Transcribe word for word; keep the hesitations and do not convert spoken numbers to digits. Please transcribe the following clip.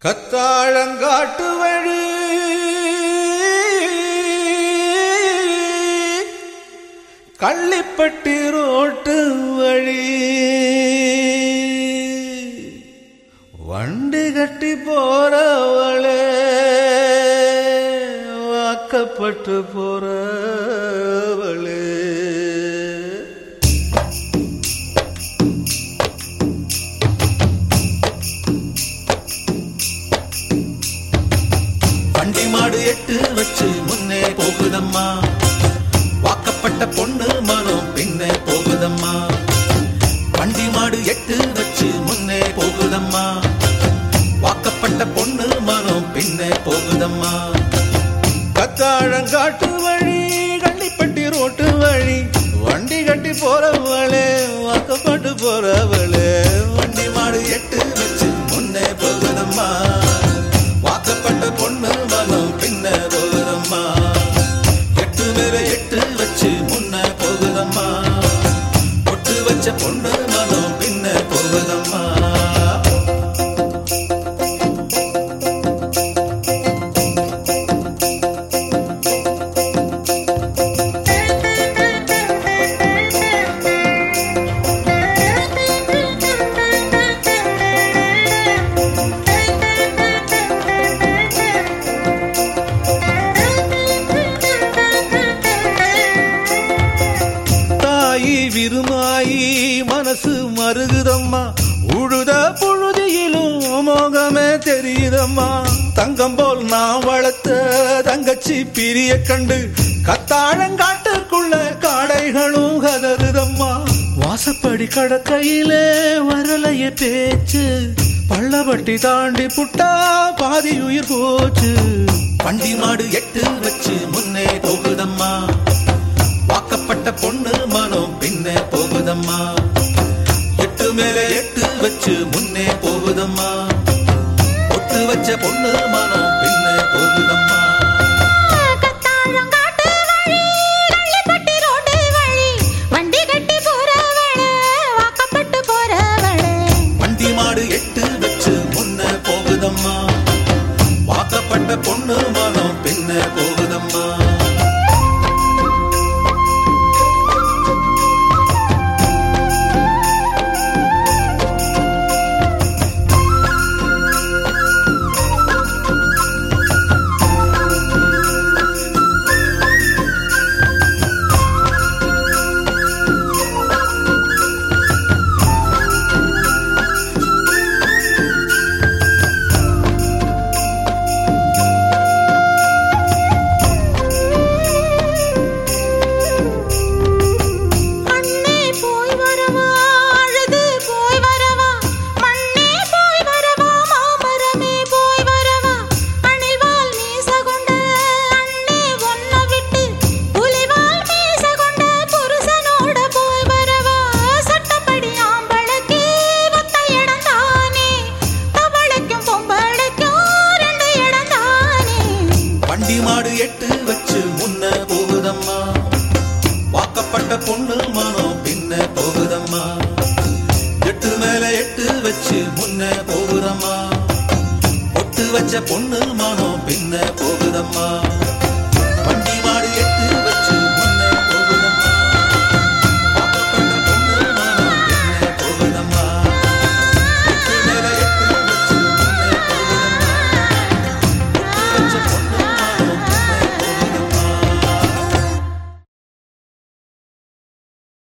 கத்தாழங்காட்டு வழி கள்ளிப்பட்டி ரோட்டு வழி வண்டி கட்டி போறவளே வாக்கப்பட்டு போறவளே வண்டி மாடு எட்டு வச்சு முன்னே போகுதம்மா, வாக்கப்பட்ட பொண்ணு மனம் பின்னே போகுதம்மா. வண்டி மாடு எட்டு வச்சு முன்னே போகுதம்மா, வாக்கப்பட்ட பொண்ணு மனம் பின்னே போகுதம்மா. கத்தாழங்காட்டு வழி கள்ளிப்பட்டி ரோட்டு வழி வண்டி கட்டி போறவளே வாக்கப்பட்டு போறவளே. வண்டி மாடு எட்டு வச்சு முன்னே போகுதம்மா, வாக்கப்பட்ட பொண்ணு மனம் பின்ன போகுதம்மா. எட்டு மேல எட்டு வச்சு முன்ன போகுதம்மா, பொட்டு வச்ச பொண்ணு மனம் பின்ன போகுதம்மா. விருமாயி மனசு மருகுதம்மா, உழுத புழுதியிலும் மோகமே தெரியுதம்மா. தங்கம் போல் நான் வளர்த்த தங்கச்சி பிரிய கண்டு கத்தாழங்காட்டுக்குள்ள காடைகளும் கதறுதம்மா. வாசப்படி கடக்கையிலே வரலைய பேச்சு, பள்ளவட்டி தாண்டி புட்டா பாதி உயிர் போச்சு. வண்டி மாடு எட்டு வச்சு முன்னே போகுதம்மா, வாக்கப்பட்ட பொண்ணு மனம் பின்னே போகுதம்மா. எட்டு மேல எட்டு வச்சு முன்னே போகுதம்மா, பொட்டு வச்ச பொண்ணு மனம் பின்னே போகுதம்மா. வண்டி மாடு எட்டு வச்சு முன்னே போகுதம்மா, வாக்கப்பட்ட பொண்ணு மனம் பின்னே போகுதம்மா. வண்டி மாடு எட்டு வச்சு முன்ன போகுதம்மா, வாக்கப்பட்ட பொண்ணு மனம் பின்ன போகுதம்மா. எட்டு மேல எட்டு வச்சு முன்ன போகுதம்மா, பொட்டு வச்ச பொண்ணு மனம் பின்ன போகுதம்மா.